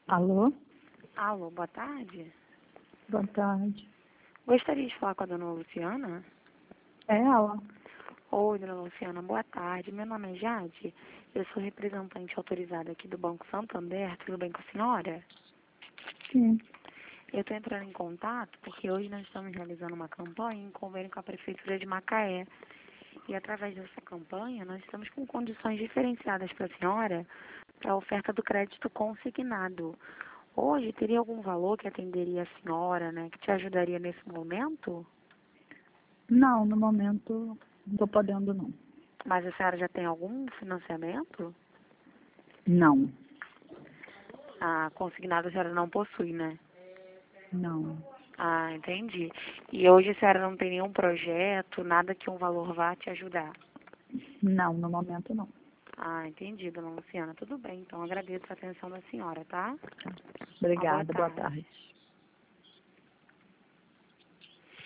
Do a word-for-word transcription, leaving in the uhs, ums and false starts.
Alô? Alô, boa tarde. Boa tarde. Gostaria de falar com a dona Luciana? É ela? Oi, dona Luciana, boa tarde. Meu nome é Jade. Eu sou representante autorizada aqui do Banco Santander. Tudo bem com a senhora? Sim. Eu estou entrando em contato porque hoje nós estamos realizando uma campanha em convênio com a Prefeitura de Macaé. E através dessa campanha nós estamos com condições diferenciadas para a senhora para a oferta do crédito consignado. Hoje teria algum valor que atenderia a senhora, né, que te ajudaria nesse momento? Não, no momento não tô podendo não. Mas a senhora já tem algum financiamento? Não, Ah, consignado a senhora não possui, né? não. Ah, entendi. E hoje a senhora não tem nenhum projeto, nada que um valor vá te ajudar? Não, no momento não. Ah, entendi, dona Luciana. Tudo bem, então agradeço a atenção da senhora, tá? Uma boa Obrigada, boa tarde. tarde.